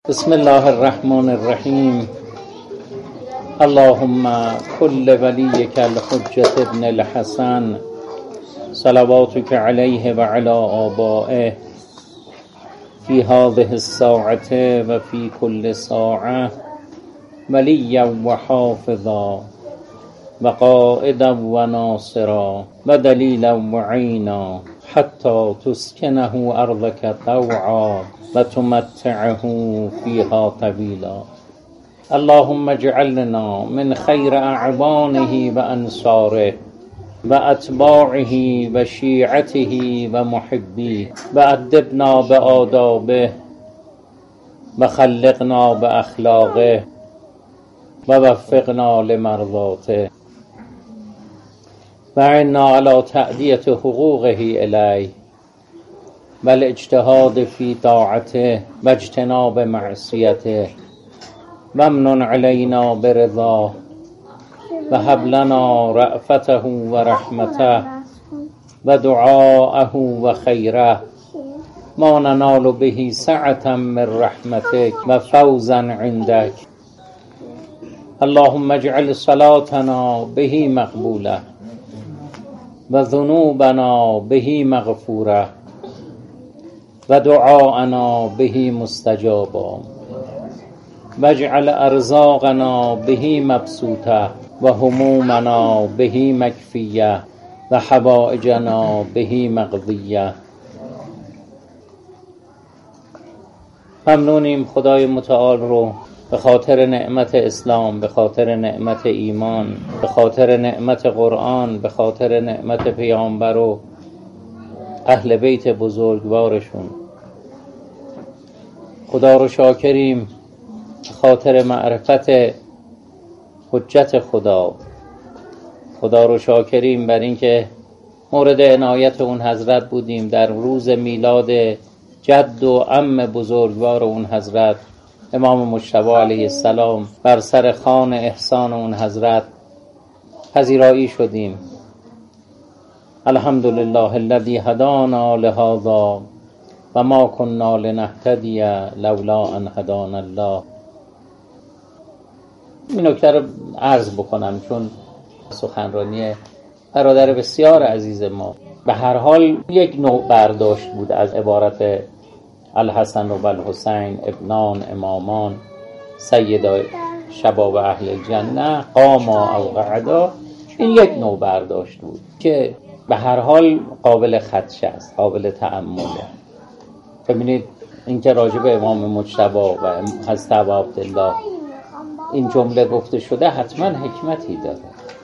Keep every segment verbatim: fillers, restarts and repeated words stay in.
بسم الله الرحمن الرحیم. اللهم كل وليك الحجة ابن الحسن صلواتك عليه وعلى آبائه في هذه الساعة وفي كل ساعة وليا وحافظا وقائدا وناصرا ودليلا وعينا حتى تسكنه أرضك طوعا وتمتعه فيها طويلا. اللهم اجعلنا من خير أعوانه وأنصاره وأتباعه وشيعته ومحبيه وأدبنا بآدابه وخلقنا بأخلاقه ووفقنا لمرضاته وأعنا على تأدية حقوقه إليه والاجتهاد في طاعته واجتناب معصيته وامنن علينا برضاه وهب لنا رأفته ورحمته ودعاءه وخيره ما ننال به سعة من رحمتك وفوزا عندك. اللهم اجعل صلاتنا به مقبولة وذنوبنا به مغفورة ودعاءنا به مستجابا واجعل أرزاقنا به مبسوطة وهمومنا به مكفية وحوائجنا به مقضية. ممنونیم خدای متعال رو به خاطر نعمت اسلام، به خاطر نعمت ایمان، به خاطر نعمت قرآن، به خاطر نعمت پیامبر و اهل بیت بزرگوارشون. خدا رو شاکریم خاطر معرفت حجت خدا. خدا رو شاکریم بر اینکه مورد عنایت اون حضرت بودیم در روز میلاد جد و عم بزرگوار اون حضرت امام مجتبی علیه السلام. بر سر خوان احسان اون حضرت پذیرایی شدیم. الحمدلله الذی هدانا لهذا و ما كنا لنهتدی لولا ان هدانا الله. این نکته رو عرض بکنم چون سخنرانی برادر بسیار عزیز ما به هر حال یک نوع برداشت بود از عبارت الحسن و الحسین ابنان امامان سیدا شباب اهل الجنه قاما او قعدا. این یک نوع برداشت بود که به هر حال قابل خدش است، قابل تأمله. ببینید این که راجع به امام مجتبی و حضرت ابا عبدالله این جمله گفته شده حتما حکمتی داره.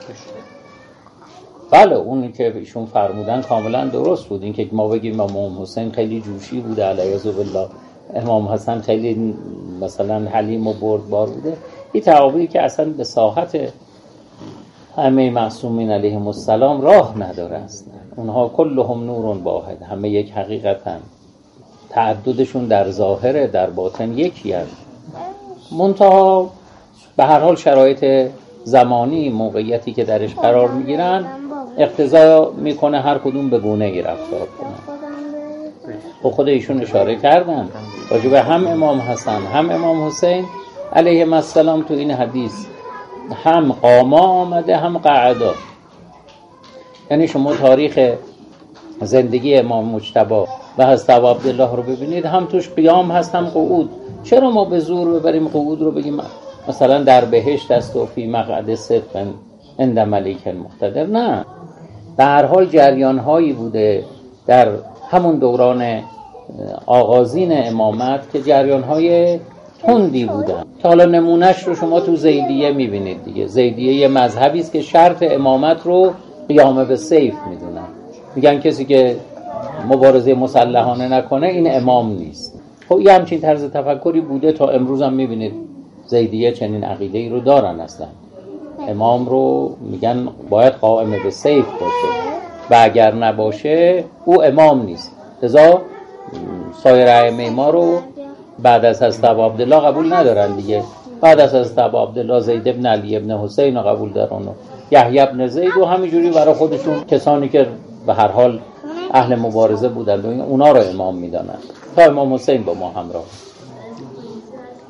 بله اونی که ایشون فرمودن کاملا درست بود. این که ما بگیم امام حسین خیلی جوشی بوده علیه بالله، امام حسن خیلی مثلا حلیم و بردبار بوده، این تعابیری که اصلا به ساحت همه معصومین علیهم السلام راه نداره است. اونها کلهم نور واحد، همه یک حقیقتن، تعددشون در ظاهره در باطن یکی هست. منتها به هر حال شرایط زمانی موقعیتی که درش قرار میگیرن اقتضا میکنه هر کدوم به گونه ای رفتار کنن. و خود ایشون اشاره کردن راجع به هم امام حسن هم امام حسین علیهم السلام تو این حدیث هم قاما آمده هم قعدا. یعنی شما تاریخ زندگی امام مجتبی و حضرت ابا عبدالله رو ببینید، هم توش قیام هست هم قعود. چرا ما به زور ببریم قعود رو بگیم مثلا در بهشت است و فی مقعد صدق عند ملیک مقتدر؟ نه، به هر حال جریان هایی بوده در همون دوران آغازین امامت که جریان های تندی بودن. تا حالا نمونهش رو شما تو زیدیه میبینید دیگه. زیدیه یه مذهبی است که شرط امامت رو قیام به سیف میدونن. میگن کسی که مبارزه مسلحانه نکنه این امام نیست. خب یه همچین طرز تفکری بوده تا امروز هم میبینید زیدیه چنین عقیده‌ای رو دارن. اصلا امام رو میگن باید قائم به سیف باشه و اگر نباشه او امام نیست. لذا سایر ائمه ما رو بعد از حضرت ابا عبدالله قبول ندارن دیگه. بعد از حضرت ابا عبدالله زید ابن علی ابن حسین رو قبول دارن و یحیی ابن زید و همینجوری برای خودشون کسانی که به هر حال اهل مبارزه بودن اونا رو امام میدانن تا امام حسین با ما همراه.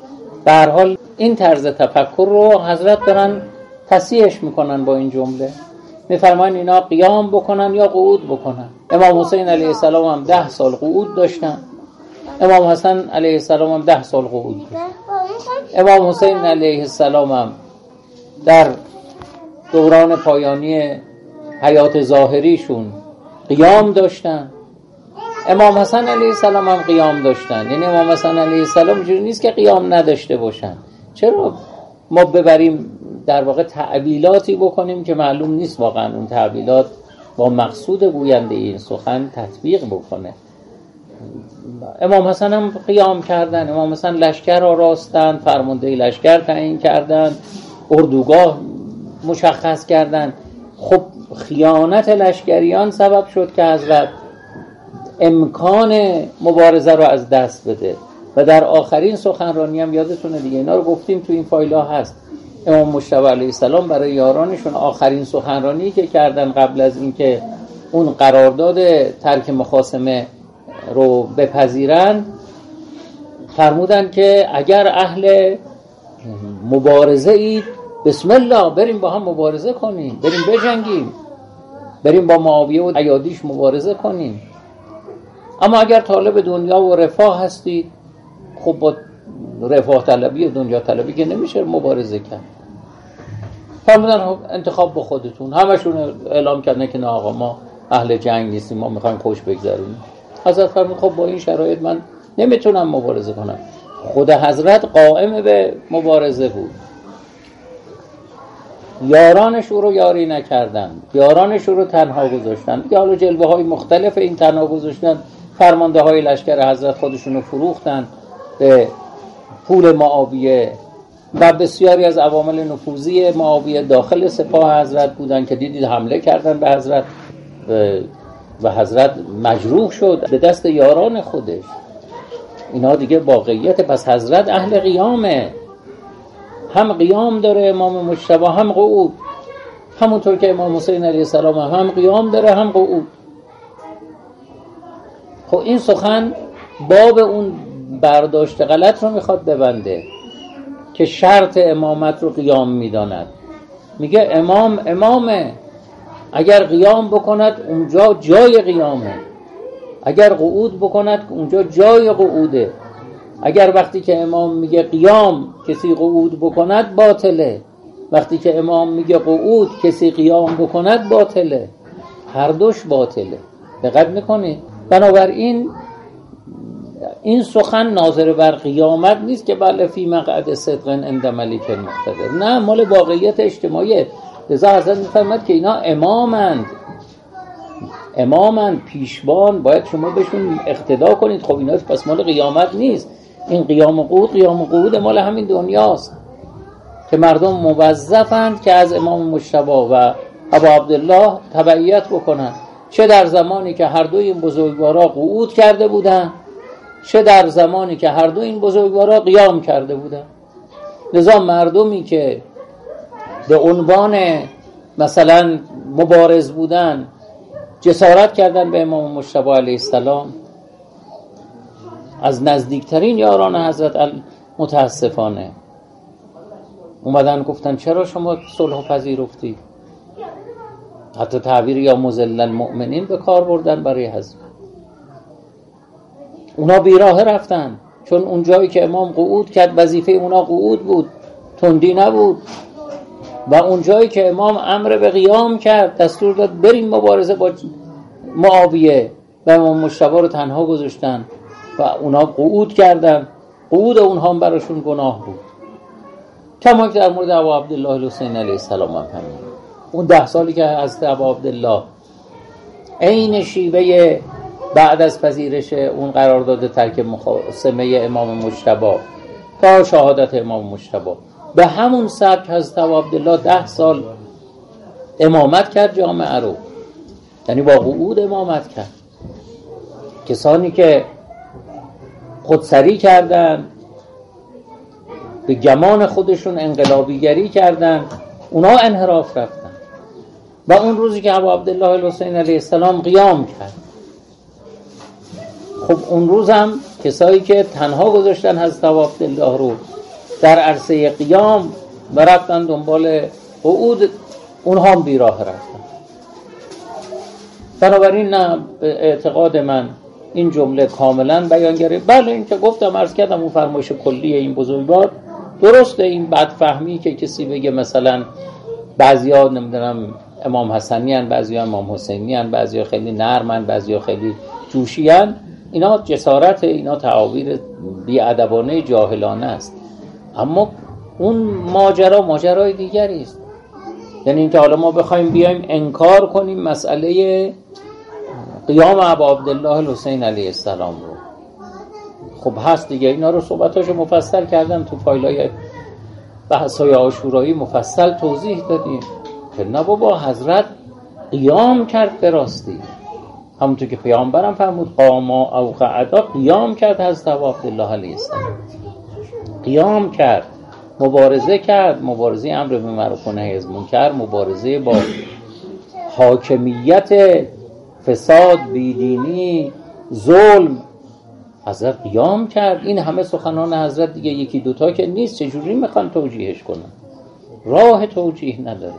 به هر حال این طرز تفکر رو حضرت دارن تصحیحش میکنن با این جمله، میفرماین اینا قیام بکنن یا قعود بکنن. امام حسین علیه السلام هم ده سال قعود داشتن، امام حسن علیه السلام هم ده سال قعود داشتن. امام حسین علیه السلام هم در دوران پایانی حیات ظاهریشون قیام داشتن، امام حسن علیه السلام هم قیام داشتن. یعنی امام حسن علیه السلام اینجوری نیست که قیام نداشته باشن. چرا ما ببریم در واقع تعبیلاتی بکنیم که معلوم نیست واقعا اون تعبیلات با مقصود گوینده این سخن تطبیق بکنه. امام حسن هم قیام کردن، امام حسن لشکر را راستن، فرمانده لشکر تعیین کردن، اردوگاه مشخص کردن. خب خیانت لشکریان سبب شد که حضرت امکان مبارزه رو از دست بده و در آخرین سخنرانی هم یادتونه دیگه، اینا رو گفتیم تو این فایل ها هست، امام مجتبی علیه السلام برای یارانشون آخرین سخنرانی که کردن قبل از اینکه اون قرارداد ترک مخاصمه رو بپذیرن، فرمودن که اگر اهل مبارزه اید بسم الله بریم با هم مبارزه کنیم، بریم بجنگیم، بریم با معاویه و ایادیش مبارزه کنیم. اما اگر طالب دنیا و رفاه هستید، خب با رفاه طلبی و دنیا طلبی که نمیشه مبارزه کرد. فرمودن انتخاب با خودتون. همشون اعلام کردن که نه آقا ما اهل جنگ نیستیم، ما میخوایم خوش بگذرونیم. حضرت فرمود خب با این شرایط من نمیتونم مبارزه کنم. خود حضرت قائم به مبارزه بود، یارانش او رو یاری نکردن، یارانش او رو تنها گذاشتن. دیگه حالا جلوه های مختلف این تنها گذاشتن، فرمانده های لشکر حضرت خودشون رو فروختن به پول معاویه و بسیاری از عوامل نفوذی معاویه داخل سپاه حضرت بودن که دیدید حمله کردن به حضرت و حضرت مجروح شد به دست یاران خودش. اینا دیگه واقعیت. پس حضرت اهل قیامه، هم قیام داره امام مجتبی هم قعود، همونطور که امام حسین علیه السلام هم, هم قیام داره هم قعود. خب این سخن باب اون برداشت غلط رو میخواد ببنده که شرط امامت رو قیام میداند. میگه امام امامه، اگر قیام بکند اونجا جای قیامه، اگر قعود بکند اونجا جای قعوده. اگر وقتی که امام میگه قیام کسی قعود بکند باطله، وقتی که امام میگه قعود کسی قیام بکند باطله، هر دوش باطله. دقت میکنید؟ بنابراین این سخن ناظر بر قیامت نیست که بله فی مقعد صدق عند ملیک مقتدر، نه، مال واقعیت اجتماعی. لذا حضرت میفرماد که اینا امامند، امامند، پیشبان، باید شما بهشون اقتدا کنید. خب اینا پس مال قیامت نیست. این قیام و قعود، قیام و قعود مال همین دنیاست که مردم موظفند که از امام مجتبی و ابا عبدالله تبعیت بکنن، چه در زمانی که هر دو این بزرگوارا قعود کرده بودن، چه در زمانی که هر دو این بزرگوارا قیام کرده بودن. لذا مردمی که به عنوان مثلا مبارز بودن جسارت کردن به امام مجتبی علیه السلام، از نزدیکترین یاران حضرت متاسفانه اومدن گفتن چرا شما صلح پذیرفتی؟ حتی تعبیر یا مذل المؤمنین به کار بردن برای حضرت. اونا بیراه رفتن، چون اون جایی که امام قعود کرد وظیفه اونا قعود بود، تندی نبود. و اون جایی که امام امر به قیام کرد، دستور داد بریم مبارزه با معاویه، و امام مجتبی رو تنها گذاشتن و اونا قعود کردن. قعود اونها هم براشون گناه بود. کما که در مورد ابا عبدالله الحسین علیه السلام هم همین. اون ده سالی که از ابا عبدالله عین شیوه بعد از پذیرش اون قرارداد ترک مخاصمه امام مجتبی تا شهادت امام مجتبی، به همون سبک حضرت ابا عبدالله ده سال امامت کرد جامعه رو، یعنی با قعود امامت کرد. کسانی که خودسری کردن، به گمان خودشون انقلابیگری کردن، اونا انحراف رفتن. و اون روزی که ابا عبدالله الحسین علیه السلام قیام کرد، خب اون روز هم کسایی که تنها گذاشتن حضرت ابا عبدالله رو در عرصه قیام و رفتن دنبال قعود، اونها هم بیراه رفتن. بنابراین نه، به اعتقاد من این جمله کاملا بیانگره. بله این که گفتم، عرض کردم اون فرمایش کلی این بزرگوار درسته. این بدفهمی که کسی بگه مثلا بعضیا نمیدونم امام حسنی ان، بعضیا امام حسینی ان، بعضیا خیلی نرمن، بعضیا خیلی جوشی ان، اینا جسارت، اینا تعابیر بی‌ادبانه جاهلانه است. اما اون ماجرا ماجرای دیگری است. یعنی اینکه حالا ما بخوایم بیایم انکار کنیم مسئله قیام ابا عبدالله الحسین علیه السلام رو، خب هست دیگه. اینا رو صحبتاشو مفصل کردم تو فایلای بحث‌های عاشورایی، مفصل توضیح دادیم که نه بابا، حضرت قیام کرد به راستی، همونطور که پیامبرم فرمود قاما او قعدا، قیام کرد حضرت ابا عبدالله علیه السلام، قیام کرد، مبارزه کرد، مبارزه امر بالمعروف و نهی از منکر، مبارزه با حاکمیت فساد، بیدینی، ظلم. حضرت قیام کرد. این همه سخنان حضرت دیگه یکی دوتا که نیست. چجوری میخوان توجیهش کنن؟ راه توجیه نداره.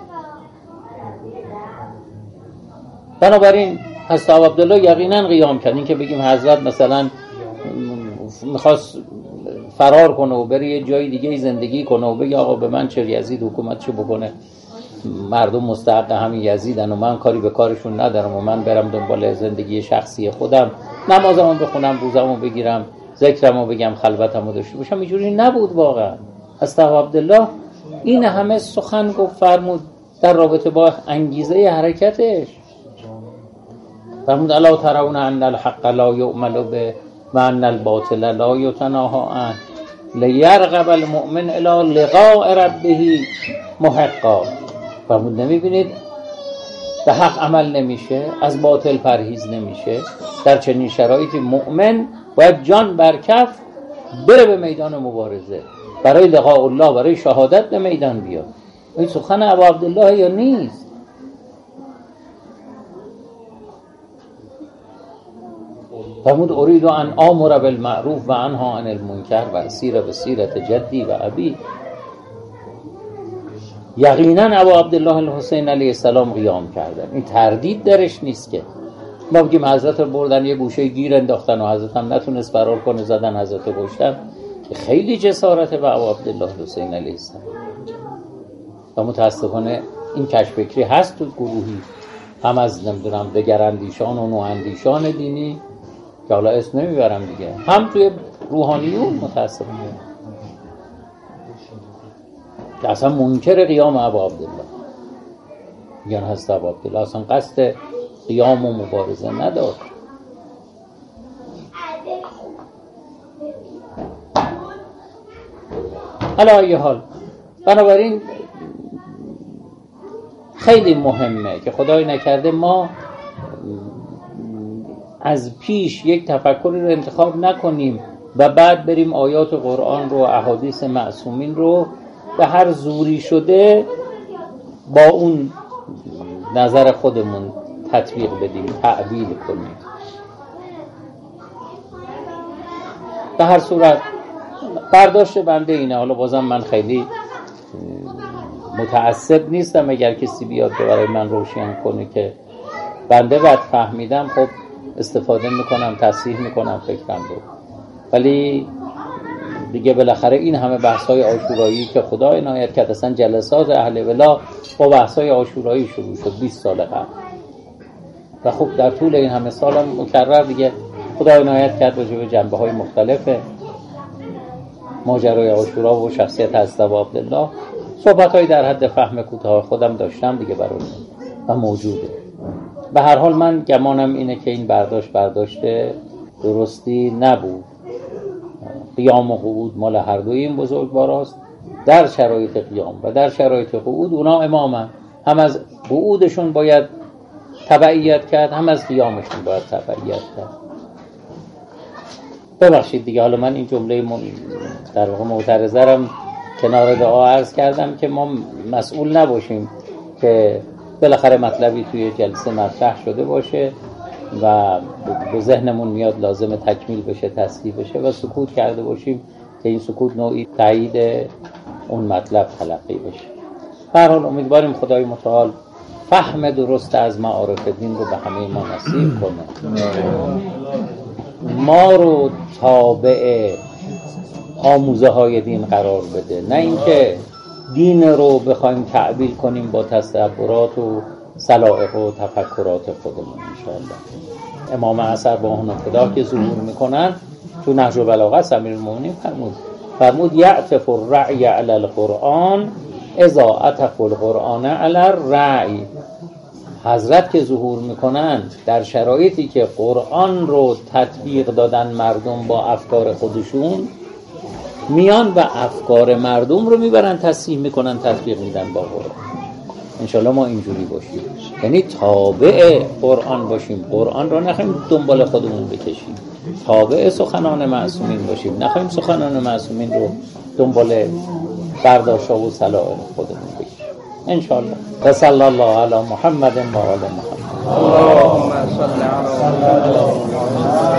بنابراین حضرت عبدالله یقینا قیام کرد. این که بگیم حضرت مثلا میخواست فرار کنه و بره یه جای دیگه زندگی کنه و بگه آقا به من چه، یزید حکومتشو بکنه، مردم مستحق همین یزیدن و من کاری به کارشون ندارم و من برم دنبال زندگی شخصی خودم، نمازمو بخونم، روزمو بگیرم، ذکرمو بگم، خلوتمو داشته باشم. اینجوری نبود واقعا. حضرت عبدالله این همه سخن گفت، فرمود در رابطه با انگیزه حرکتش. فرمود الا ترون ان الحق لا یعمل به و ان الباطل لا یتناهی عنه لیرغب المؤمن الی لقاء ربه محقا. فرمود نمیبینید به حق عمل نمیشه، از باطل پرهیز نمیشه. در چنین شرایطی مؤمن باید جان برکف بره به میدان مبارزه برای لقاء الله، برای شهادت به میدان بیاد. این سخن ابا عبدالله یا نیست؟ فرمود اريد ان آمر بالمعروف و انها عن المنکر و اسیر به سیرت جدی و ابی. یقینا ابا عبدالله الحسین علیه السلام قیام کردن، این تردید درش نیست. که ما بگیم حضرت رو بردن یه گوشه گیر انداختن و حضرت هم نتونست فرار کنه، زدن حضرت رو کشتن، خیلی جسارت به ابا عبدالله الحسین علیه السلام. و متاسفانه این کشفکری هست تو گروهی، هم از نمیدونم دگراندیشان و نواندیشان دینی که حالا اسم نمیبرم دیگه، هم توی روحانیون متاسفانه که اصلا منکر قیام ابا عبدالله، میگن هست ابا عبدالله اصلا قصد قیام و مبارزه نداشت. حالا ای حال، بنابراین خیلی مهمه که خدای نکرده ما از پیش یک تفکری رو انتخاب نکنیم و بعد بریم آیات قرآن رو، احادیث معصومین رو به هر زوری شده با اون نظر خودمون تطبیق بدیم، تعبیل کنیم. به هر صورت برداشت بنده اینه. حالا بازم من خیلی متعصب نیستم، اگر کسی بیاد که برای من روشن کنه که بنده بد فهمیدم، خب استفاده میکنم، تصحیح میکنم فکرم رو. ولی دیگه بالاخره این همه بحث‌های عاشورایی که خدا عنایت کرد، اصلا جلسات اهل ولا با بحث‌های عاشورایی شروع شد بیست سال قبل و خب در طول این همه سال هم مکرر دیگه خدا عنایت کرد راجع به جنبه‌های مختلف ماجرای عاشورا و شخصیت حضرت عبدالله صحبت‌های در حد فهم کوتاه خودم داشتم دیگه برای و موجوده. به هر حال من گمانم اینه که این برداشت برداشت درستی نبود. قیام و قعود مال هر دوی این بزرگواراست. در شرایط قیام و در شرایط قعود اونا امامن، هم از قعودشون باید تبعیت کرد، هم از قیامشون باید تبعیت کرد. ببخشید دیگه، حالا من این جمله در واقع معترضرم کنار دعا عرض کردم که ما مسئول نباشیم که بالاخره مطلبی توی جلسه مطرح شده باشه و به ذهنمون میاد لازم تکمیل بشه، تصحیح بشه و سکوت کرده باشیم که این سکوت نوعی تایید اون مطلب تلقی بشه. به هر حال امیدواریم خدای متعال فهم درست از معارف دین رو به همه ما نصیب کنه، ما رو تابع آموزه های دین قرار بده، نه اینکه دین رو بخوایم تعبیل کنیم با تصورات و سلائق و تفکرات خودمون. انشاءالله امام عصر با اون خدا که ظهور میکنن تو نهج البلاغه امیرالمومنین فرمود فرمود یعطف الرعی علی القرآن اذا عطف القرآن علی الرعی. حضرت که ظهور میکنن در شرایطی که قرآن رو تطبیق دادن مردم با افکار خودشون، میان و افکار مردم رو میبرن تصحیح میکنن تطبیق میدن با قرآن. انشالله ما اینجوری باشیم، یعنی تابع قرآن باشیم، قرآن رو نخواهیم دنبال خودمون بکشیم، تابع سخنان معصومین باشیم، نخواهیم سخنان معصومین رو دنبال برداشت و سلائق خودمون بکشیم انشالله. و صلی الله علی محمد و آل محمد. اللهم صل علی محمد.